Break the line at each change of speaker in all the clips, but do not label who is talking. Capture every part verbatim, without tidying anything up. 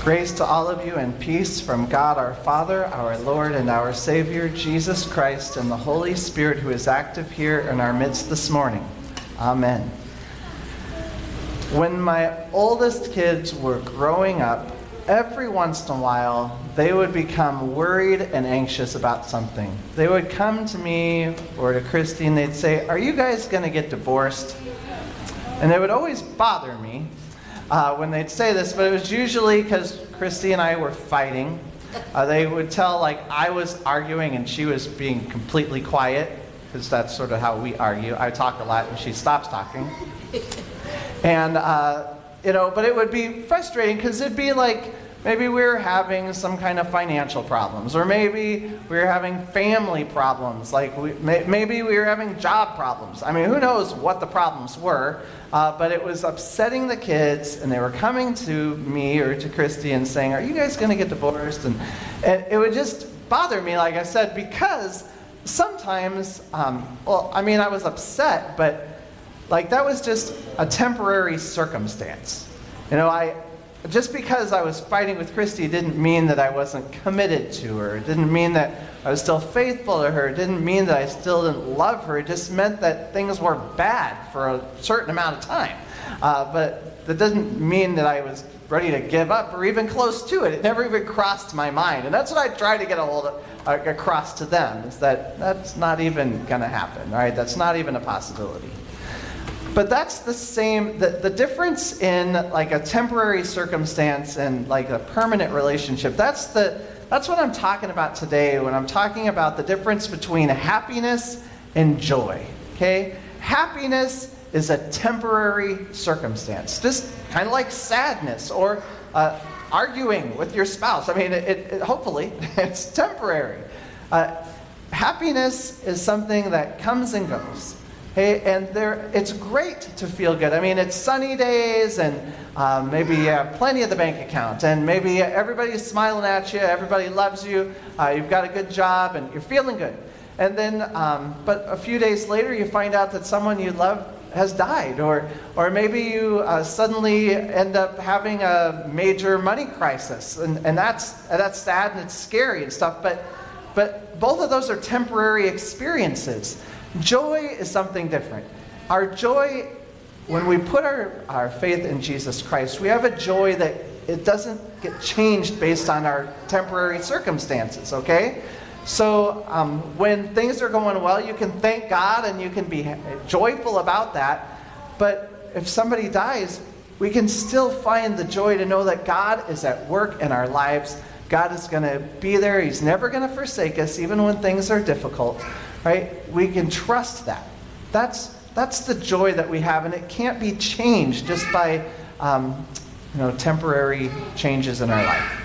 Grace to all of you and peace from God our Father, our Lord and our Savior, Jesus Christ, and the Holy Spirit who is active here in our midst this morning. Amen. When my oldest kids were growing up, every once in a while, they would become worried and anxious about something. They would come to me or to Christy and they'd say, "Are you guys going to get divorced?" And it would always bother me uh, when they'd say this, but it was usually because Christy and I were fighting. Uh, they would tell like I was arguing and she was being completely quiet, because that's sort of how we argue. I talk a lot and she stops talking. And, uh, you know, but it would be frustrating because it'd be like maybe we were having some kind of financial problems, or maybe we were having family problems, like we, may, maybe we were having job problems. I mean, who knows what the problems were, uh, but it was upsetting the kids, and they were coming to me or to Christy and saying, "Are you guys going to get divorced?" And, and it would just bother me, like I said, because sometimes, um, well, I mean, I was upset, but like that was just a temporary circumstance. You know, I just because I was fighting with Christy didn't mean that I wasn't committed to her. It didn't mean that I was still faithful to her. It didn't mean that I still didn't love her. It just meant that things were bad for a certain amount of time. Uh, but that doesn't mean that I was ready to give up or even close to it. It never even crossed my mind. And that's what I try to get a hold of, uh, across to them, is that that's not even going to happen, right? That's not even a possibility. But that's the same, the, the difference in like a temporary circumstance and like a permanent relationship, that's the that's what I'm talking about today when I'm talking about the difference between happiness and joy, okay? Happiness is a temporary circumstance, just kind of like sadness or uh, arguing with your spouse. I mean, it, it, hopefully it's temporary. Uh, happiness is something that comes and goes. Hey, and there, it's great to feel good. I mean, it's sunny days, and um, maybe you have plenty of the bank account, and maybe everybody's smiling at you, everybody loves you, uh, you've got a good job, and you're feeling good. And then, um, but a few days later, you find out that someone you love has died, or or maybe you uh, suddenly end up having a major money crisis, and, and that's that's sad and it's scary and stuff. But but both of those are temporary experiences. Joy is something different. Our joy, when we put our, our faith in Jesus Christ, we have a joy that it doesn't get changed based on our temporary circumstances, okay? So um, when things are going well, you can thank God and you can be joyful about that. But if somebody dies, we can still find the joy to know that God is at work in our lives. God is going to be there. He's never going to forsake us, even when things are difficult. Right? We can trust that. That's that's the joy that we have, and it can't be changed just by um, you know temporary changes in our life.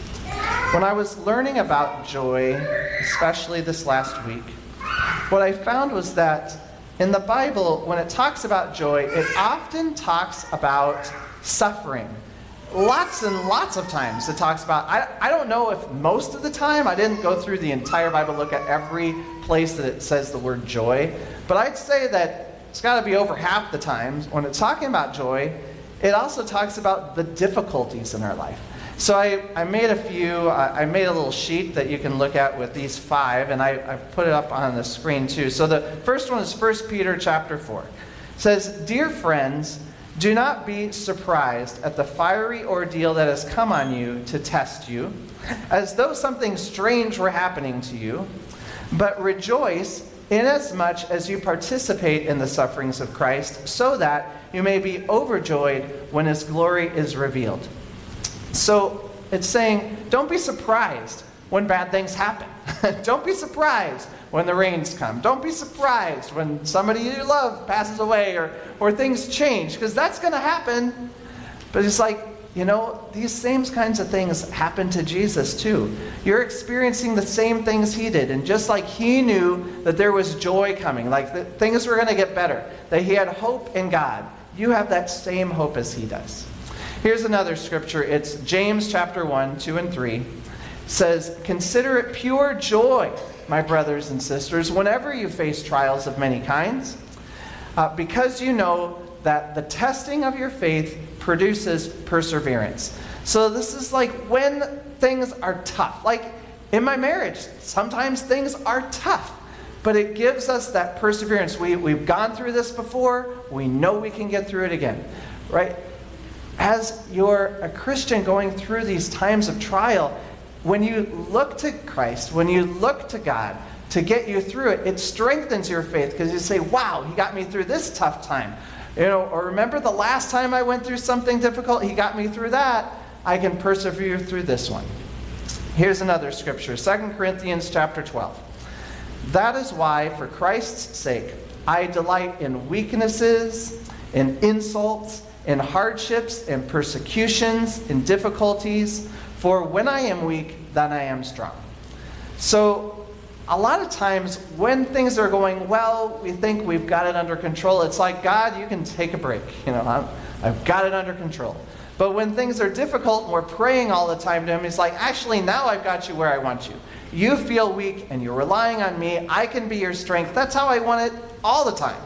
When I was learning about joy, especially this last week, what I found was that in the Bible, when it talks about joy, it often talks about suffering. Lots and lots of times it talks about, I, I don't know if most of the time, I didn't go through the entire Bible, look at every place that it says the word joy, but I'd say that it's got to be over half the times when it's talking about joy, it also talks about the difficulties in our life. So I, I made a few, I, I made a little sheet that you can look at with these five, and I, I put it up on the screen too. So the first one is First Peter chapter four. It says, "Dear friends, do not be surprised at the fiery ordeal that has come on you to test you, as though something strange were happening to you, but rejoice inasmuch as you participate in the sufferings of Christ, so that you may be overjoyed when his glory is revealed." So it's saying, don't be surprised when bad things happen. Don't be surprised when the rains come. Don't be surprised when somebody you love passes away or, or things change, because that's going to happen. But it's like, you know, these same kinds of things happen to Jesus too. You're experiencing the same things he did. And just like he knew that there was joy coming, like that things were going to get better, that he had hope in God, you have that same hope as he does. Here's another scripture. It's James chapter one, two and three. It says, "Consider it pure joy, my brothers and sisters, whenever you face trials of many kinds, uh, because you know that the testing of your faith produces perseverance. So this is like when things are tough. Like in my marriage, sometimes things are tough. But it gives us that perseverance. We, we've gone through this before. We know we can get through it again. Right? As you're a Christian going through these times of trial, when you look to Christ, when you look to God to get you through it, it strengthens your faith because you say, wow, he got me through this tough time. You know, or remember the last time I went through something difficult, he got me through that. I can persevere through this one. Here's another scripture, Second Corinthians chapter twelve. That is why, for Christ's sake, I delight in weaknesses, in insults, in hardships, in persecutions, in difficulties. For when I am weak, then I am strong. So, a lot of times when things are going well, we think we've got it under control. It's like, God, you can take a break. You know, I'm, I've got it under control. But when things are difficult and we're praying all the time to him, he's like, actually, now I've got you where I want you. You feel weak and you're relying on me. I can be your strength. That's how I want it all the time.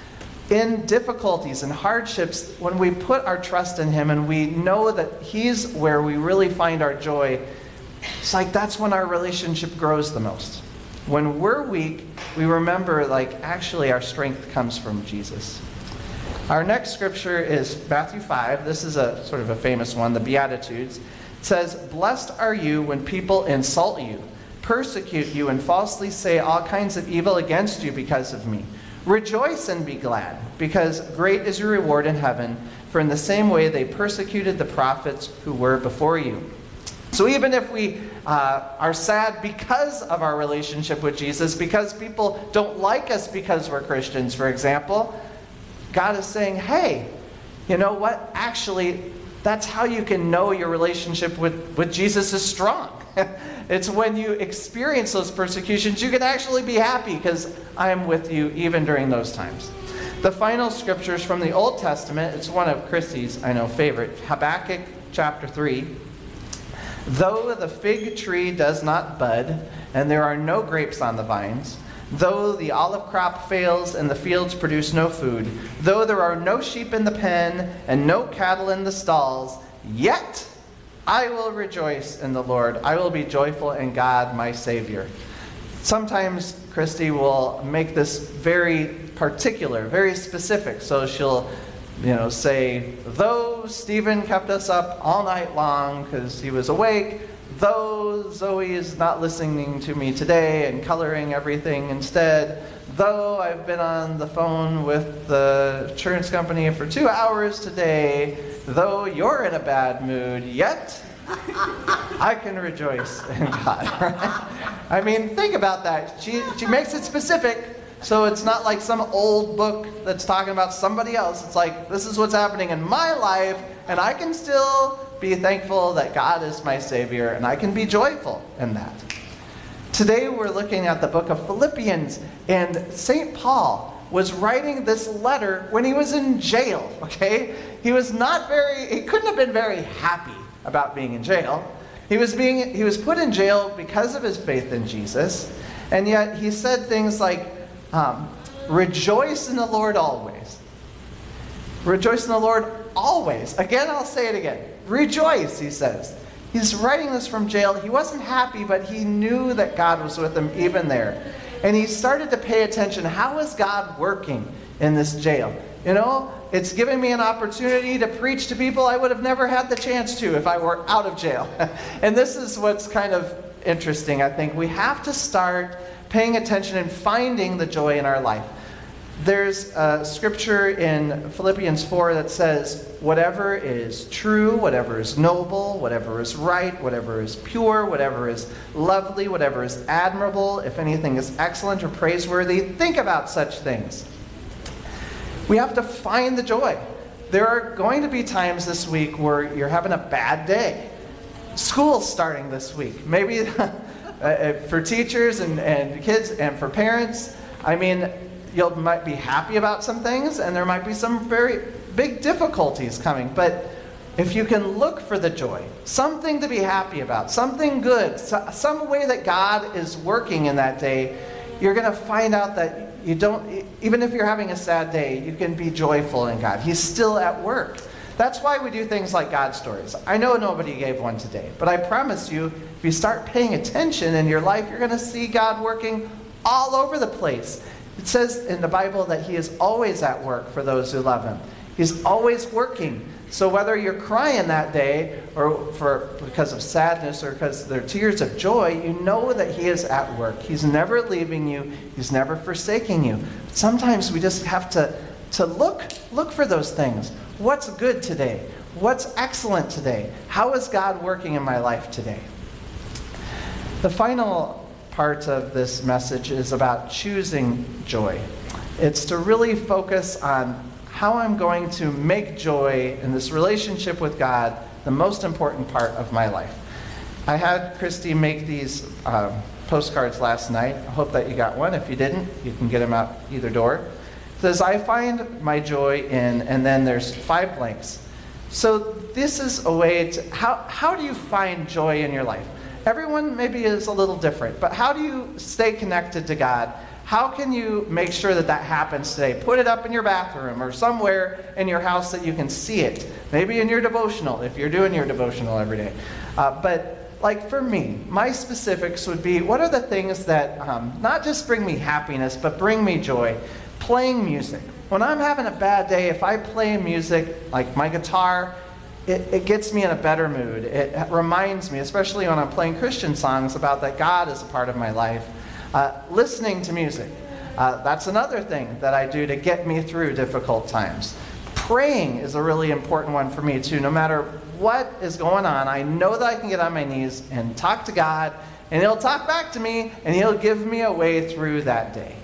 In difficulties and hardships, when we put our trust in him and we know that he's where we really find our joy, it's like that's when our relationship grows the most. When we're weak, we remember, like, actually our strength comes from Jesus. Our next scripture is Matthew five. This is a sort of a famous one, the Beatitudes. It says, "Blessed are you when people insult you, persecute you, and falsely say all kinds of evil against you because of me. Rejoice and be glad, because great is your reward in heaven, for in the same way they persecuted the prophets who were before you." So even if we uh, are sad because of our relationship with Jesus, because people don't like us because we're Christians, for example, God is saying, hey, you know what? Actually, that's how you can know your relationship with, with Jesus is strong. It's when you experience those persecutions, you can actually be happy because I am with you even during those times. The final scriptures from the Old Testament, it's one of Chrissy's, I know, favorite, Habakkuk chapter three. "Though the fig tree does not bud, and there are no grapes on the vines, though the olive crop fails and the fields produce no food, though there are no sheep in the pen and no cattle in the stalls, yet I will rejoice in the Lord. I will be joyful in God, my Savior." Sometimes Christy will make this very particular, very specific. So she'll, you know, say, though Stephen kept us up all night long because he was awake, though Zoe is not listening to me today and coloring everything instead, though I've been on the phone with the insurance company for two hours today, though you're in a bad mood, yet I can rejoice in God. Right? I mean, think about that. She, she makes it specific. So it's not like some old book that's talking about somebody else. It's like, this is what's happening in my life, and I can still be thankful that God is my Savior, and I can be joyful in that. Today we're looking at the book of Philippians, and Saint Paul was writing this letter when he was in jail, okay? He was not very, he couldn't have been very happy about being in jail. He was being, he was put in jail because of his faith in Jesus, and yet he said things like, Um, rejoice in the Lord always. Rejoice in the Lord always. Again, I'll say it again. Rejoice, he says. He's writing this from jail. He wasn't happy, but he knew that God was with him even there. And he started to pay attention. How is God working in this jail? You know, it's giving me an opportunity to preach to people I would have never had the chance to if I were out of jail. And this is what's kind of interesting, I think. We have to start paying attention and finding the joy in our life. There's a scripture in Philippians four that says, whatever is true, whatever is noble, whatever is right, whatever is pure, whatever is lovely, whatever is admirable, if anything is excellent or praiseworthy, think about such things. We have to find the joy. There are going to be times this week where you're having a bad day. School's starting this week. Maybe Uh, for teachers and, and kids and for parents, I mean, you might be happy about some things and there might be some very big difficulties coming. But if you can look for the joy, something to be happy about, something good, so, some way that God is working in that day, you're going to find out that you don't, even if you're having a sad day, you can be joyful in God. He's still at work. That's why we do things like God stories. I know nobody gave one today, but I promise you, if you start paying attention in your life, you're going to see God working all over the place. It says in the Bible that he is always at work for those who love him. He's always working. So whether you're crying that day or for because of sadness or because they're tears of joy, you know that he is at work. He's never leaving you. He's never forsaking you. But sometimes we just have to, to look, look for those things. What's good today? What's excellent today? How is God working in my life today? The final part of this message is about choosing joy. It's to really focus on how I'm going to make joy in this relationship with God the most important part of my life. I had Christy make these um, postcards last night. I hope that you got one. If you didn't, you can get them out either door. It says, I find my joy in, and then there's five blanks. So this is a way to, how, how do you find joy in your life? Everyone maybe is a little different, but how do you stay connected to God? How can you make sure that that happens today? Put it up in your bathroom or somewhere in your house that you can see it. Maybe in your devotional, if you're doing your devotional every day. Uh, but like for me, my specifics would be, what are the things that um, not just bring me happiness, but bring me joy? Playing music. When I'm having a bad day, if I play music, like my guitar, it, it gets me in a better mood. It reminds me, especially when I'm playing Christian songs, about that God is a part of my life. Uh, listening to music. Uh, that's another thing that I do to get me through difficult times. Praying is a really important one for me too. No matter what is going on, I know that I can get on my knees and talk to God, and he'll talk back to me, and he'll give me a way through that day.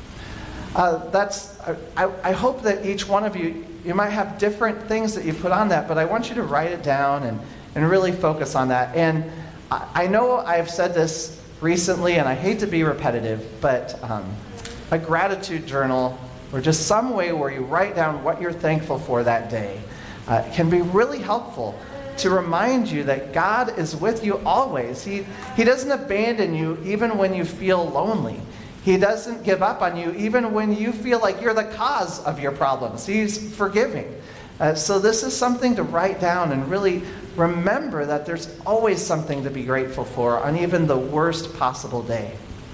Uh, that's. I, I hope that each one of you, you might have different things that you put on that, but I want you to write it down and, and really focus on that. And I, I know I've said this recently, and I hate to be repetitive, but um, a gratitude journal or just some way where you write down what you're thankful for that day uh, can be really helpful to remind you that God is with you always. He, he doesn't abandon you even when you feel lonely. He doesn't give up on you even when you feel like you're the cause of your problems. He's forgiving. Uh, so this is something to write down and really remember that there's always something to be grateful for on even the worst possible day.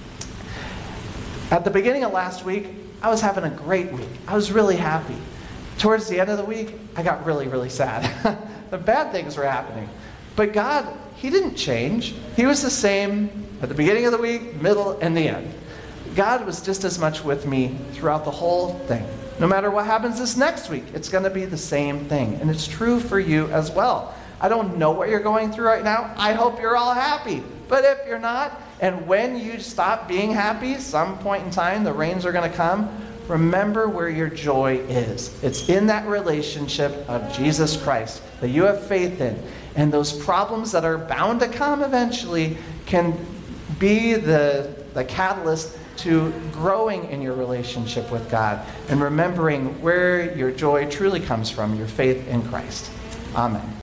At the beginning of last week, I was having a great week. I was really happy. Towards the end of the week, I got really, really sad. The bad things were happening. But God, he didn't change. He was the same at the beginning of the week, middle, and the end. God was just as much with me throughout the whole thing. No matter what happens this next week, it's going to be the same thing. And it's true for you as well. I don't know what you're going through right now. I hope you're all happy. But if you're not, and when you stop being happy, some point in time, the rains are going to come, remember where your joy is. It's in that relationship of Jesus Christ that you have faith in. And those problems that are bound to come eventually can be the, the catalyst to growing in your relationship with God and remembering where your joy truly comes from, your faith in Christ. Amen.